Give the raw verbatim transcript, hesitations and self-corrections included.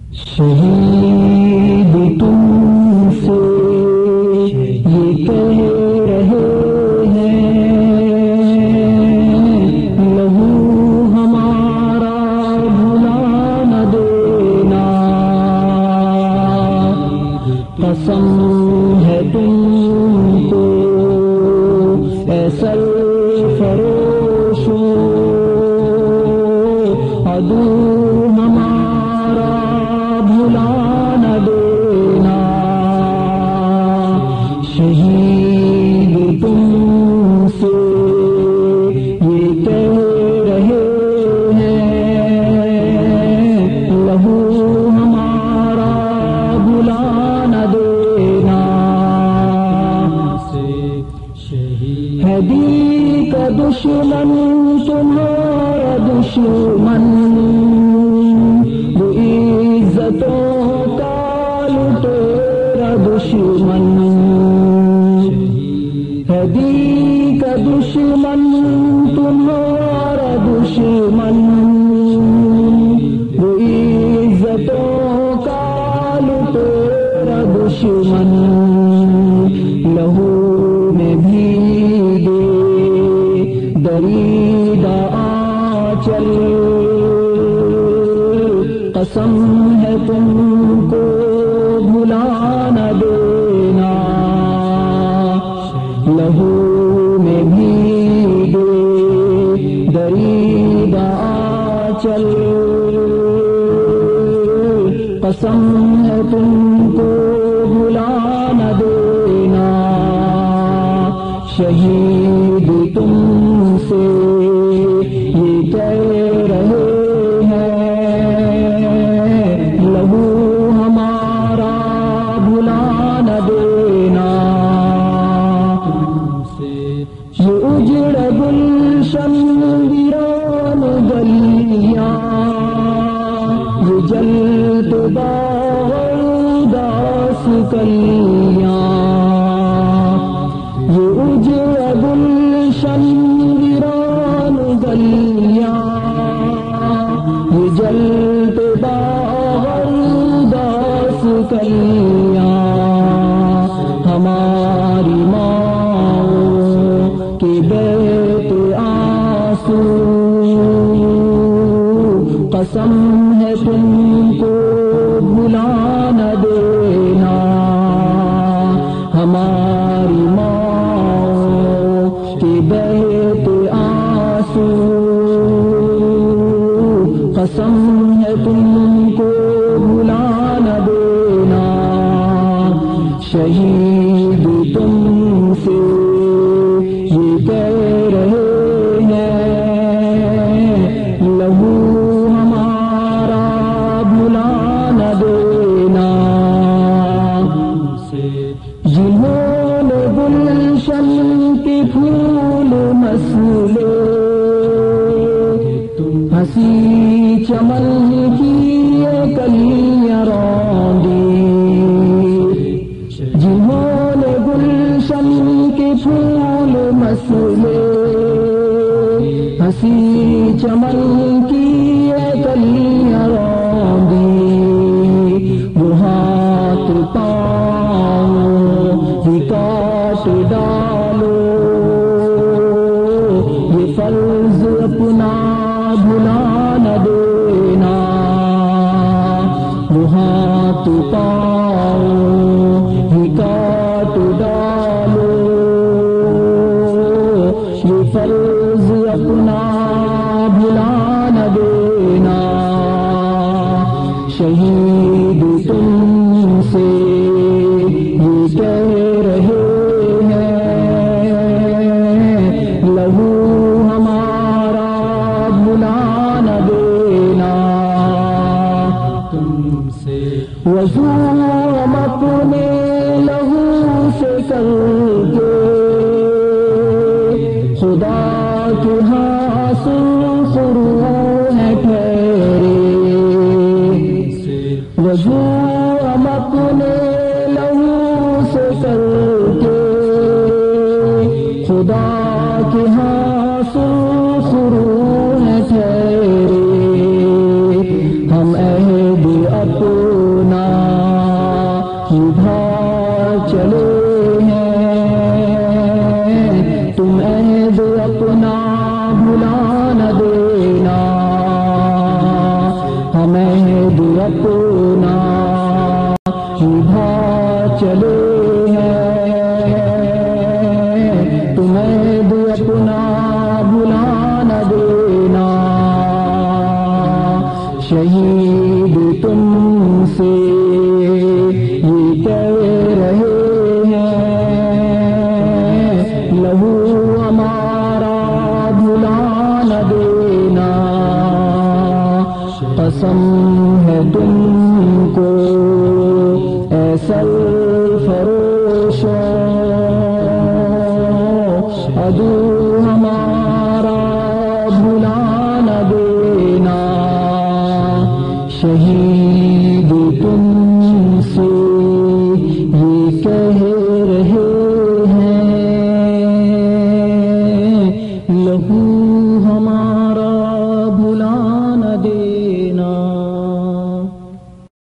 شہید تم سے یہ کہہ رہے ہیں، لہو ہمارا بھلا نہ دینا، قسم ہے تم کو اے سرفروشوں، عدو ہمارا بھلا نہ دینا، شہید تم سے یہ کہہ رہے ہیں، لہو ہمارا بھلا نہ دینا، ہے دی کا دشمن تمہارا دشمن، وہ عزتوں کا لٹیرا دشمن، ہے دی کا دشمن تمہارا دشمن، وہ عزتوں کا لٹیرا دشمن، لہو میں بھیگے دریدہ آنچل، قسم ہے تم کو بھلا نہ دینا، لہو میں بھیگے دریدہ آنچل، قسم ہے تم کو بھلا نہ دینا، شہید تم سے یہ کہہ رہے ہیں، لہو ہمارا بھلا نہ دینا، یہ اجڑ گلشن ویران گلیاں، یہ جلد باغ کلیاں، یہ اجڑ گلشن ویران گلیاں، یہ جلد باغ کلیاں، ہماری ماؤں کے بیت آنسو، قسم ہے تم کو بھلا نہ دینا، ہماری ماؤں کے بیت آنسو، قسم ہے تم کو بھلا نہ دینا، شہید تم سے یہ کہہ رہے ہیں، لہو ہمارا بھلا نہ دینا، جنہوں نے گلشن کے پھول مسلے، ہنسی چمن کی کلیاں روندی، جنہوں نے گلشن کے پھول مسلے، ہنسی چمن کی کلیاں روندی، وہ ہاتھ پاؤں بھی کاٹ ڈالو، یہ فرض اپنا بھلا نہ دینا، وہ ہاتھ پاؤں بھی کاٹ ڈالو، یہ فرض اپنا بھلا نہ دینا، شہید تم سے یہ کہہ رہے ہیں، لہو ہمارا بھلا نہ دینا، تم سے وضو ہم اپنے لہو سے کر کے، خدا کے ہاں سرخرو ہے ٹھہرے، وضو ہم اپنے لہو سے کر کے، خدا کے ہاں سرخرو ہے ٹھہرے، ہم عہد اپنے اپنا نبھا چلے ہیں، تمہیں بھی اپنا بھلا نہ دینا، شہید تم سے یہ کہہ رہے لہو ہمارا بھلا نہ دینا، قسم ہے تم کو اے سرفروشوں، عدو ہمارا بھلا نہ دینا، شہید تم